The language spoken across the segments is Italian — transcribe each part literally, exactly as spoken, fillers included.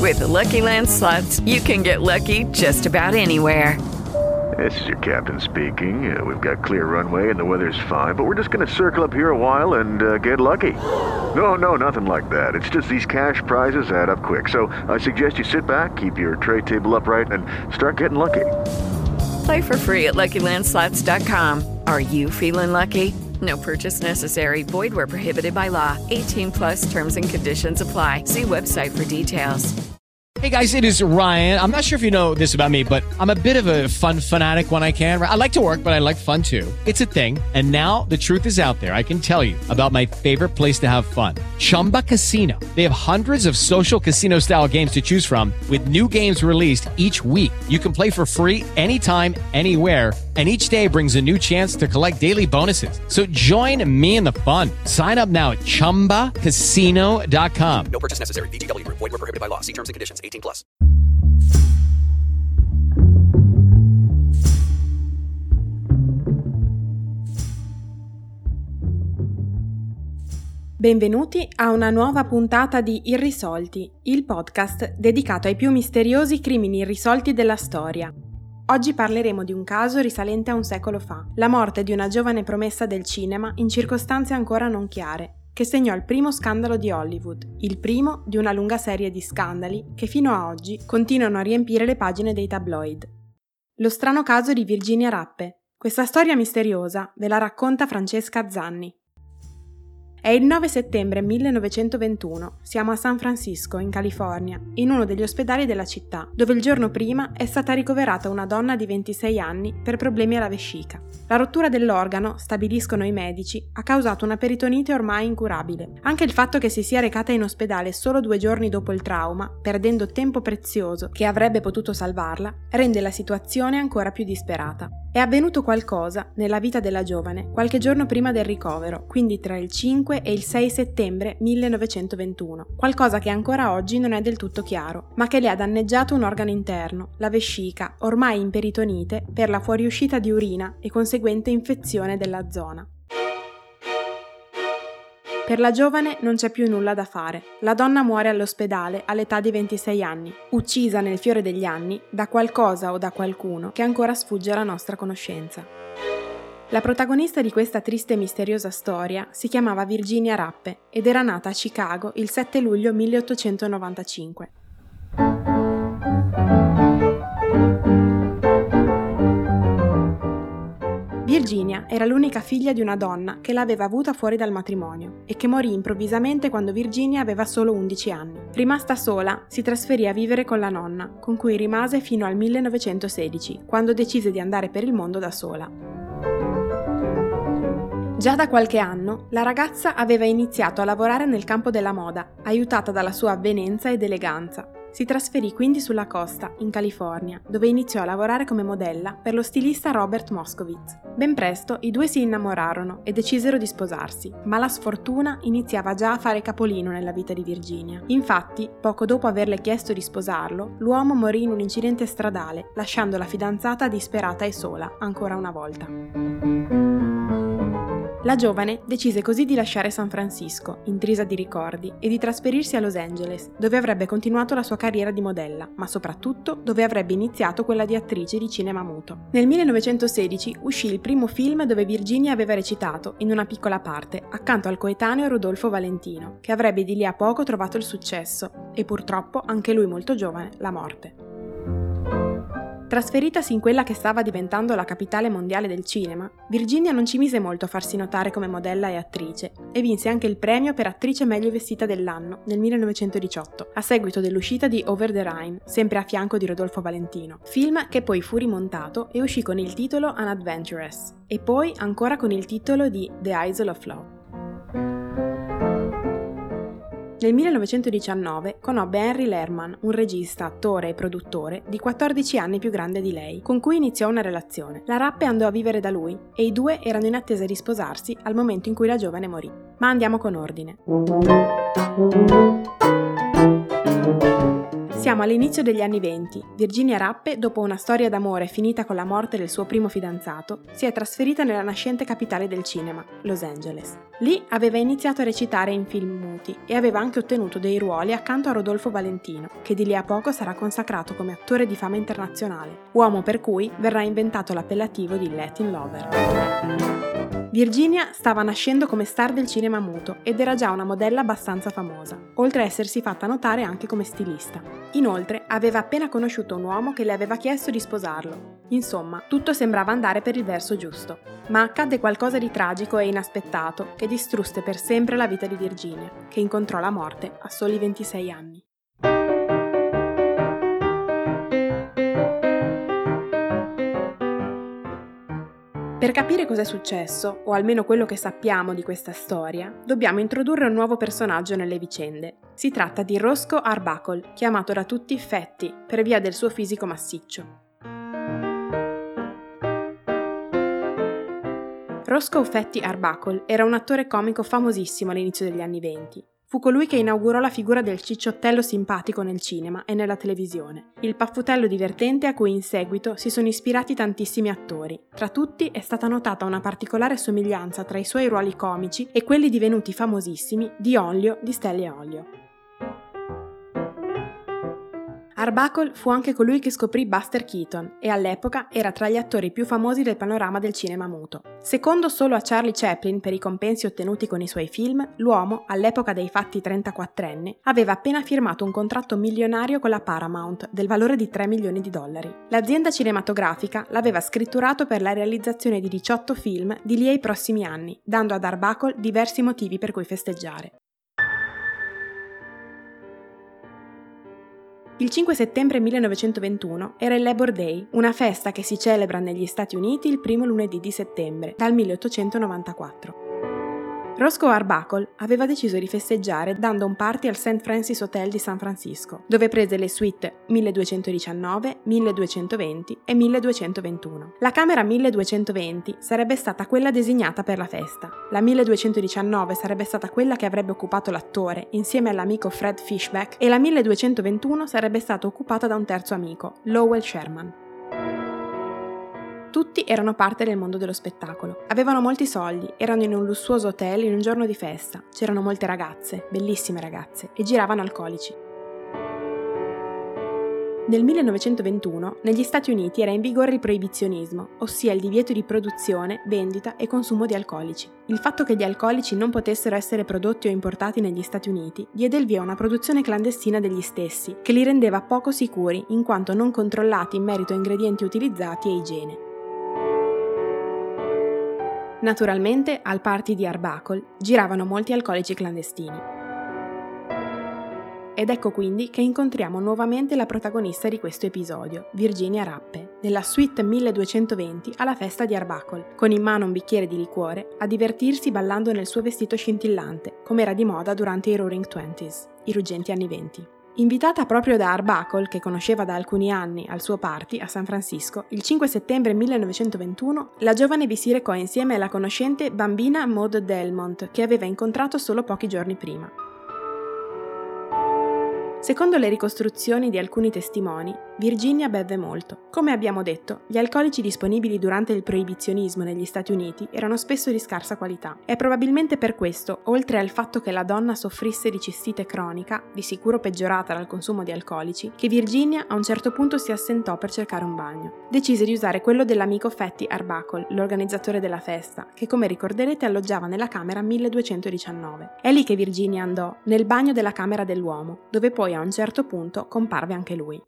With Lucky Land Slots, you can get lucky just about anywhere. This is your captain speaking. Uh, we've got clear runway and the weather's fine, but we're just going to circle up here a while and uh, get lucky. No, no, nothing like that. It's just these cash prizes add up quick. So I suggest you sit back, keep your tray table upright, and start getting lucky. Play for free at Lucky Land Slots dot com. Are you feeling lucky? No purchase necessary. Void where prohibited by law. eighteen plus terms and conditions apply. See website for details. Hey guys, it is Ryan. I'm not sure if you know this about me, but I'm a bit of a fun fanatic when I can. I like to work, but I like fun too. It's a thing. And now the truth is out there. I can tell you about my favorite place to have fun. Chumba Casino. They have hundreds of social casino style games to choose from with new games released each week. You can play for free anytime, anywhere. And each day brings a new chance to collect daily bonuses. So join me in the fun. Sign up now at chumba casino dot com. No purchase necessary. V G W. Void where prohibited by law. See terms and conditions. eighteen plus. Benvenuti a una nuova puntata di Irrisolti, il podcast dedicato ai più misteriosi crimini irrisolti della storia. Oggi parleremo di un caso risalente a un secolo fa, la morte di una giovane promessa del cinema in circostanze ancora non chiare, che segnò il primo scandalo di Hollywood, il primo di una lunga serie di scandali che fino a oggi continuano a riempire le pagine dei tabloid. Lo strano caso di Virginia Rappe. Questa storia misteriosa ve la racconta Francesca Zanni. È il nove settembre millenovecentoventuno, siamo a San Francisco, in California, in uno degli ospedali della città, dove il giorno prima è stata ricoverata una donna di ventisei anni per problemi alla vescica. La rottura dell'organo, stabiliscono i medici, ha causato una peritonite ormai incurabile. Anche il fatto che si sia recata in ospedale solo due giorni dopo il trauma, perdendo tempo prezioso che avrebbe potuto salvarla, rende la situazione ancora più disperata. È avvenuto qualcosa nella vita della giovane qualche giorno prima del ricovero, quindi tra il cinque e il sei settembre millenovecentoventuno, qualcosa che ancora oggi non è del tutto chiaro, ma che le ha danneggiato un organo interno, la vescica, ormai in peritonite per la fuoriuscita di urina e conseguente infezione della zona. Per la giovane non c'è più nulla da fare. La donna muore all'ospedale all'età di ventisei anni, uccisa nel fiore degli anni da qualcosa o da qualcuno che ancora sfugge alla nostra conoscenza. La protagonista di questa triste e misteriosa storia si chiamava Virginia Rappe ed era nata a Chicago il sette luglio milleottocentonovantacinque. Virginia era l'unica figlia di una donna che l'aveva avuta fuori dal matrimonio e che morì improvvisamente quando Virginia aveva solo undici anni. Rimasta sola, si trasferì a vivere con la nonna, con cui rimase fino al millenovecentosedici, quando decise di andare per il mondo da sola. Già da qualche anno, la ragazza aveva iniziato a lavorare nel campo della moda, aiutata dalla sua avvenenza ed eleganza. Si trasferì quindi sulla costa, in California, dove iniziò a lavorare come modella per lo stilista Robert Moskowitz. Ben presto i due si innamorarono e decisero di sposarsi, ma la sfortuna iniziava già a fare capolino nella vita di Virginia. Infatti, poco dopo averle chiesto di sposarlo, l'uomo morì in un incidente stradale, lasciando la fidanzata disperata e sola, ancora una volta. La giovane decise così di lasciare San Francisco, intrisa di ricordi, e di trasferirsi a Los Angeles, dove avrebbe continuato la sua carriera di modella, ma soprattutto dove avrebbe iniziato quella di attrice di cinema muto. Nel millenovecentosedici uscì il primo film dove Virginia aveva recitato, in una piccola parte, accanto al coetaneo Rodolfo Valentino, che avrebbe di lì a poco trovato il successo, e purtroppo, anche lui molto giovane, la morte. Trasferitasi in quella che stava diventando la capitale mondiale del cinema, Virginia non ci mise molto a farsi notare come modella e attrice e vinse anche il premio per attrice meglio vestita dell'anno nel millenovecentodiciotto, a seguito dell'uscita di Over the Rhine, sempre a fianco di Rodolfo Valentino, film che poi fu rimontato e uscì con il titolo Unadventurous e poi ancora con il titolo di The Isle of Love. Nel millenovecentodiciannove conobbe Henry Lerman, un regista, attore e produttore di quattordici anni più grande di lei, con cui iniziò una relazione. La Rappe andò a vivere da lui e i due erano in attesa di sposarsi al momento in cui la giovane morì. Ma andiamo con ordine. Siamo all'inizio degli anni venti. Virginia Rappe, dopo una storia d'amore finita con la morte del suo primo fidanzato, si è trasferita nella nascente capitale del cinema, Los Angeles. Lì aveva iniziato a recitare in film muti e aveva anche ottenuto dei ruoli accanto a Rodolfo Valentino, che di lì a poco sarà consacrato come attore di fama internazionale, uomo per cui verrà inventato l'appellativo di Latin Lover. Virginia stava nascendo come star del cinema muto ed era già una modella abbastanza famosa, oltre a essersi fatta notare anche come stilista. Inoltre, aveva appena conosciuto un uomo che le aveva chiesto di sposarlo. Insomma, tutto sembrava andare per il verso giusto. Ma accadde qualcosa di tragico e inaspettato che distrusse per sempre la vita di Virginia, che incontrò la morte a soli ventisei anni. Per capire cos'è successo, o almeno quello che sappiamo di questa storia, dobbiamo introdurre un nuovo personaggio nelle vicende. Si tratta di Roscoe Arbuckle, chiamato da tutti Fatty, per via del suo fisico massiccio. Roscoe Fatty Arbuckle era un attore comico famosissimo all'inizio degli anni venti. Fu colui che inaugurò la figura del cicciottello simpatico nel cinema e nella televisione, il paffutello divertente a cui in seguito si sono ispirati tantissimi attori. Tra tutti è stata notata una particolare somiglianza tra i suoi ruoli comici e quelli divenuti famosissimi di Olio di Stelle e Olio. Arbuckle fu anche colui che scoprì Buster Keaton e all'epoca era tra gli attori più famosi del panorama del cinema muto. Secondo solo a Charlie Chaplin per i compensi ottenuti con i suoi film, l'uomo, all'epoca dei fatti trentaquattrenne, aveva appena firmato un contratto milionario con la Paramount del valore di tre milioni di dollari. L'azienda cinematografica l'aveva scritturato per la realizzazione di diciotto film di lì ai prossimi anni, dando ad Arbuckle diversi motivi per cui festeggiare. Il cinque settembre millenovecentoventuno era il Labor Day, una festa che si celebra negli Stati Uniti il primo lunedì di settembre, dal milleottocentonovantaquattro. Roscoe Arbuckle aveva deciso di festeggiare dando un party al Saint Francis Hotel di San Francisco, dove prese le suite milleduecentodiciannove, milleduecentoventi e milleduecentoventuno. La camera milleduecentoventi sarebbe stata quella designata per la festa. La milleduecentodiciannove sarebbe stata quella che avrebbe occupato l'attore insieme all'amico Fred Fishback e la milleduecentoventuno sarebbe stata occupata da un terzo amico, Lowell Sherman. Tutti erano parte del mondo dello spettacolo. Avevano molti soldi, erano in un lussuoso hotel in un giorno di festa. C'erano molte ragazze, bellissime ragazze, e giravano alcolici. Nel millenovecentoventuno, negli Stati Uniti era in vigore il proibizionismo, ossia il divieto di produzione, vendita e consumo di alcolici. Il fatto che gli alcolici non potessero essere prodotti o importati negli Stati Uniti diede il via a una produzione clandestina degli stessi, che li rendeva poco sicuri in quanto non controllati in merito a ingredienti utilizzati e igiene. Naturalmente, al party di Arbuckle giravano molti alcolici clandestini. Ed ecco quindi che incontriamo nuovamente la protagonista di questo episodio, Virginia Rappe, nella suite milleduecentoventi alla festa di Arbuckle, con in mano un bicchiere di liquore, a divertirsi ballando nel suo vestito scintillante, come era di moda durante i Roaring Twenties, i ruggenti anni venti. Invitata proprio da Arbuckle, che conosceva da alcuni anni, al suo party a San Francisco, il cinque settembre millenovecentoventuno, la giovane vi si recò insieme alla conoscente bambina Maud Delmont, che aveva incontrato solo pochi giorni prima. Secondo le ricostruzioni di alcuni testimoni, Virginia beve molto. Come abbiamo detto, gli alcolici disponibili durante il proibizionismo negli Stati Uniti erano spesso di scarsa qualità. È probabilmente per questo, oltre al fatto che la donna soffrisse di cistite cronica, di sicuro peggiorata dal consumo di alcolici, che Virginia a un certo punto si assentò per cercare un bagno. Decise di usare quello dell'amico Fatty Arbuckle, l'organizzatore della festa, che come ricorderete alloggiava nella camera milleduecentodiciannove. È lì che Virginia andò, nel bagno della camera dell'uomo, dove poi a un certo punto comparve anche lui.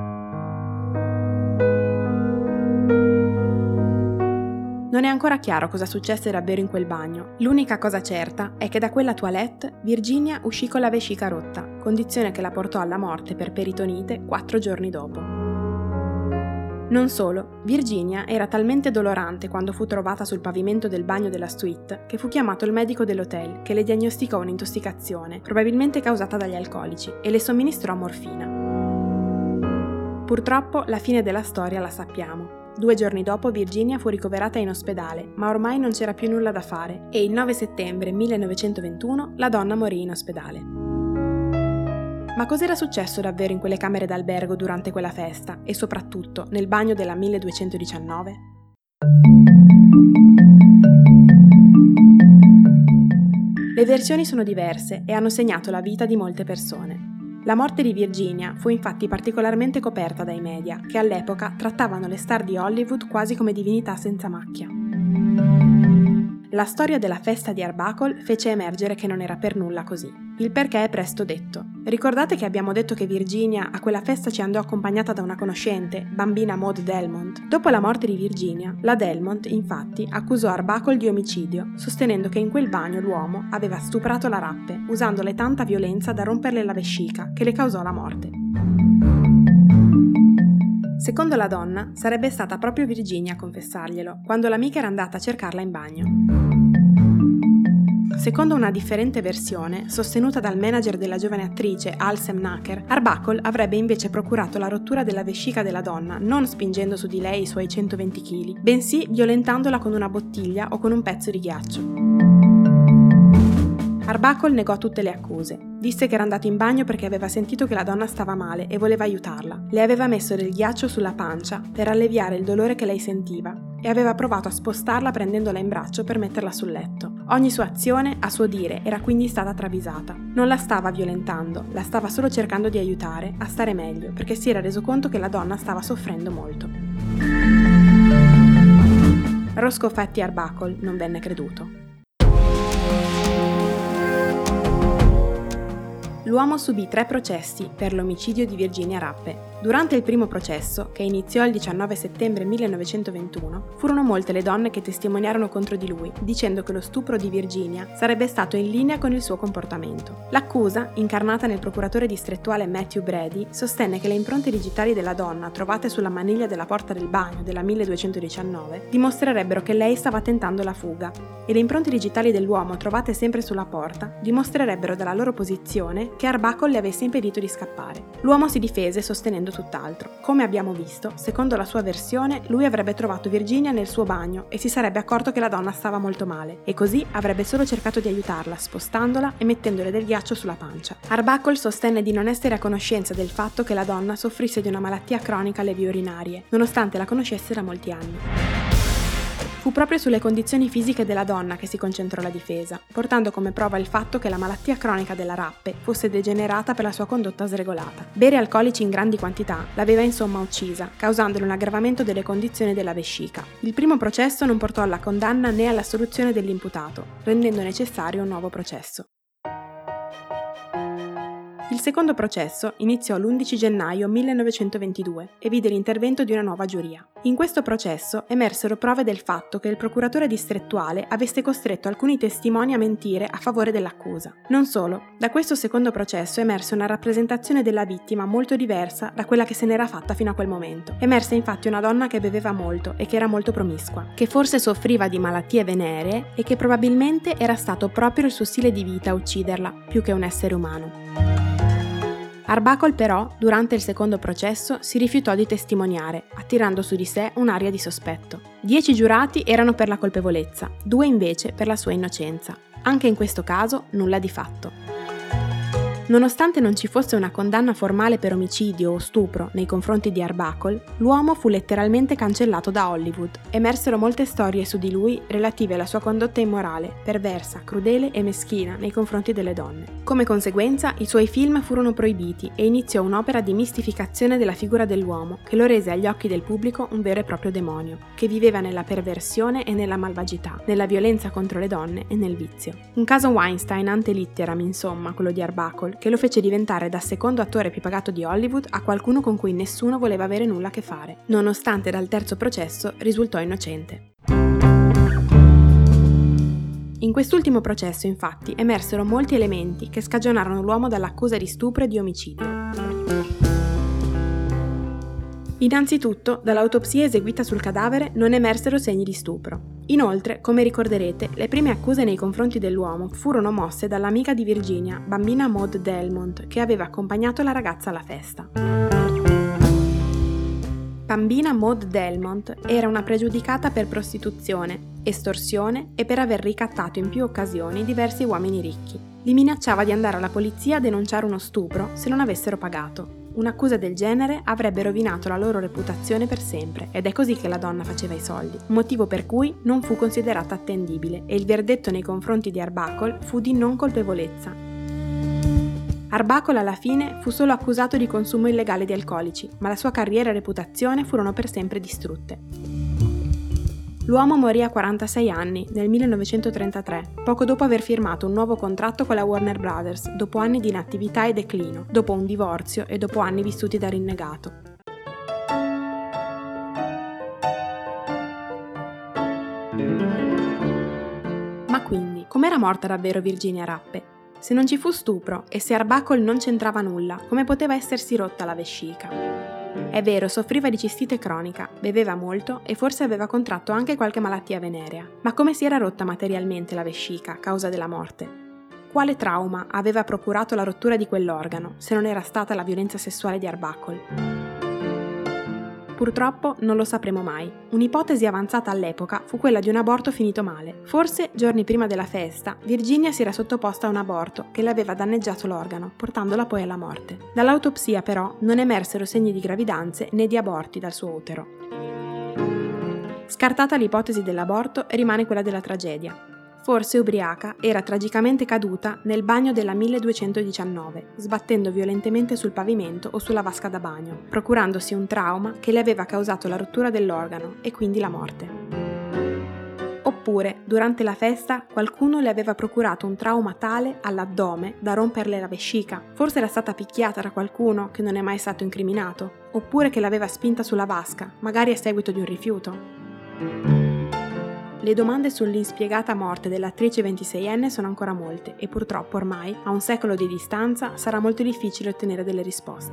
Non è ancora chiaro cosa successe davvero in quel bagno. L'unica cosa certa è che da quella toilette Virginia uscì con la vescica rotta, condizione che la portò alla morte per peritonite quattro giorni dopo. Non solo, Virginia era talmente dolorante quando fu trovata sul pavimento del bagno della suite che fu chiamato il medico dell'hotel che le diagnosticò un'intossicazione, probabilmente causata dagli alcolici, e le somministrò morfina. Purtroppo la fine della storia la sappiamo. Due giorni dopo Virginia fu ricoverata in ospedale, ma ormai non c'era più nulla da fare e il nove settembre millenovecentoventuno la donna morì in ospedale. Ma cos'era successo davvero in quelle camere d'albergo durante quella festa e soprattutto nel bagno della milleduecentodiciannove? Le versioni sono diverse e hanno segnato la vita di molte persone. La morte di Virginia fu infatti particolarmente coperta dai media, che all'epoca trattavano le star di Hollywood quasi come divinità senza macchia. La storia della festa di Arbuckle fece emergere che non era per nulla così. Il perché è presto detto. Ricordate che abbiamo detto che Virginia a quella festa ci andò accompagnata da una conoscente, bambina Maud Delmont? Dopo la morte di Virginia, la Delmont, infatti, accusò Arbuckle di omicidio, sostenendo che in quel bagno l'uomo aveva stuprato la Rappe, usandole tanta violenza da romperle la vescica, che le causò la morte. Secondo la donna, sarebbe stata proprio Virginia a confessarglielo, quando l'amica era andata a cercarla in bagno. Secondo una differente versione, sostenuta dal manager della giovane attrice Al Semnacher, Arbuckle avrebbe invece procurato la rottura della vescica della donna non spingendo su di lei i suoi centoventi chili, bensì violentandola con una bottiglia o con un pezzo di ghiaccio. Arbuckle negò tutte le accuse. Disse che era andato in bagno perché aveva sentito che la donna stava male e voleva aiutarla. Le aveva messo del ghiaccio sulla pancia per alleviare il dolore che lei sentiva e aveva provato a spostarla prendendola in braccio per metterla sul letto. Ogni sua azione, a suo dire, era quindi stata travisata. Non la stava violentando, la stava solo cercando di aiutare a stare meglio perché si era reso conto che la donna stava soffrendo molto. Roscoe Fatty Arbuckle non venne creduto. L'uomo subì tre processi per l'omicidio di Virginia Rappe. Durante il primo processo, che iniziò il diciannove settembre millenovecentoventuno, furono molte le donne che testimoniarono contro di lui, dicendo che lo stupro di Virginia sarebbe stato in linea con il suo comportamento. L'accusa, incarnata nel procuratore distrettuale Matthew Brady, sostenne che le impronte digitali della donna trovate sulla maniglia della porta del bagno della milleduecentodiciannove dimostrerebbero che lei stava tentando la fuga, e le impronte digitali dell'uomo trovate sempre sulla porta dimostrerebbero dalla loro posizione che Arbuckle le avesse impedito di scappare. L'uomo si difese sostenendo tutt'altro. Come abbiamo visto, secondo la sua versione, lui avrebbe trovato Virginia nel suo bagno e si sarebbe accorto che la donna stava molto male, e così avrebbe solo cercato di aiutarla, spostandola e mettendole del ghiaccio sulla pancia. Arbuckle sostenne di non essere a conoscenza del fatto che la donna soffrisse di una malattia cronica alle vie urinarie, nonostante la conoscesse da molti anni. Fu proprio sulle condizioni fisiche della donna che si concentrò la difesa, portando come prova il fatto che la malattia cronica della Rappe fosse degenerata per la sua condotta sregolata. Bere alcolici in grandi quantità l'aveva insomma uccisa, causandole un aggravamento delle condizioni della vescica. Il primo processo non portò alla condanna né all'assoluzione dell'imputato, rendendo necessario un nuovo processo. Il secondo processo iniziò l'undici gennaio millenovecentoventidue e vide l'intervento di una nuova giuria. In questo processo emersero prove del fatto che il procuratore distrettuale avesse costretto alcuni testimoni a mentire a favore dell'accusa. Non solo, da questo secondo processo emerse una rappresentazione della vittima molto diversa da quella che se n'era fatta fino a quel momento. Emerse infatti una donna che beveva molto e che era molto promiscua, che forse soffriva di malattie veneree e che probabilmente era stato proprio il suo stile di vita a ucciderla, più che un essere umano. Arbuckle però, durante il secondo processo, si rifiutò di testimoniare, attirando su di sé un'aria di sospetto. Dieci giurati erano per la colpevolezza, due invece per la sua innocenza. Anche in questo caso, nulla di fatto. Nonostante non ci fosse una condanna formale per omicidio o stupro nei confronti di Arbuckle, l'uomo fu letteralmente cancellato da Hollywood. Emersero molte storie su di lui relative alla sua condotta immorale, perversa, crudele e meschina nei confronti delle donne. Come conseguenza, i suoi film furono proibiti e iniziò un'opera di mistificazione della figura dell'uomo che lo rese agli occhi del pubblico un vero e proprio demonio, che viveva nella perversione e nella malvagità, nella violenza contro le donne e nel vizio. Un caso Weinstein ante litteram, insomma, quello di Arbuckle, che lo fece diventare da secondo attore più pagato di Hollywood a qualcuno con cui nessuno voleva avere nulla a che fare, nonostante dal terzo processo risultò innocente. In quest'ultimo processo, infatti, emersero molti elementi che scagionarono l'uomo dall'accusa di stupro e di omicidio. Innanzitutto, dall'autopsia eseguita sul cadavere non emersero segni di stupro. Inoltre, come ricorderete, le prime accuse nei confronti dell'uomo furono mosse dall'amica di Virginia, bambina Maud Delmont, che aveva accompagnato la ragazza alla festa. bambina Maud Delmont era una pregiudicata per prostituzione, estorsione e per aver ricattato in più occasioni diversi uomini ricchi. Li minacciava di andare alla polizia a denunciare uno stupro se non avessero pagato. Un'accusa del genere avrebbe rovinato la loro reputazione per sempre, ed è così che la donna faceva i soldi, motivo per cui non fu considerata attendibile e il verdetto nei confronti di Arbuckle fu di non colpevolezza. Arbuckle alla fine fu solo accusato di consumo illegale di alcolici, ma la sua carriera e reputazione furono per sempre distrutte. L'uomo morì a quarantasei anni, nel millenovecentotrentatré, poco dopo aver firmato un nuovo contratto con la Warner Brothers, dopo anni di inattività e declino, dopo un divorzio e dopo anni vissuti da rinnegato. Ma quindi, com'era morta davvero Virginia Rappe? Se non ci fu stupro e se Arbuckle non c'entrava nulla, come poteva essersi rotta la vescica? È vero, soffriva di cistite cronica, beveva molto e forse aveva contratto anche qualche malattia venerea. Ma come si era rotta materialmente la vescica a causa della morte? Quale trauma aveva procurato la rottura di quell'organo, se non era stata la violenza sessuale di Arbuckle? Purtroppo non lo sapremo mai. Un'ipotesi avanzata all'epoca fu quella di un aborto finito male. Forse, giorni prima della festa, Virginia si era sottoposta a un aborto che le aveva danneggiato l'organo, portandola poi alla morte. Dall'autopsia, però, non emersero segni di gravidanze né di aborti dal suo utero. Scartata l'ipotesi dell'aborto, rimane quella della tragedia. Forse ubriaca, era tragicamente caduta nel bagno della milleduecentodiciannove, sbattendo violentemente sul pavimento o sulla vasca da bagno, procurandosi un trauma che le aveva causato la rottura dell'organo e quindi la morte. Oppure, durante la festa, qualcuno le aveva procurato un trauma tale all'addome da romperle la vescica. Forse era stata picchiata da qualcuno che non è mai stato incriminato, oppure che l'aveva spinta sulla vasca, magari a seguito di un rifiuto. Le domande sull'inspiegata morte dell'attrice ventiseienne sono ancora molte e purtroppo ormai, a un secolo di distanza, sarà molto difficile ottenere delle risposte.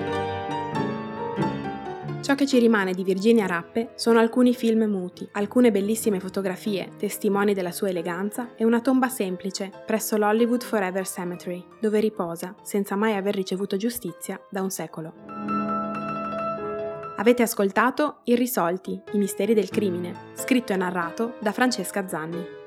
Ciò che ci rimane di Virginia Rappe sono alcuni film muti, alcune bellissime fotografie, testimoni della sua eleganza e una tomba semplice presso l'Hollywood Forever Cemetery, dove riposa, senza mai aver ricevuto giustizia, da un secolo. Avete ascoltato Irrisolti, i misteri del crimine, scritto e narrato da Francesca Zanni.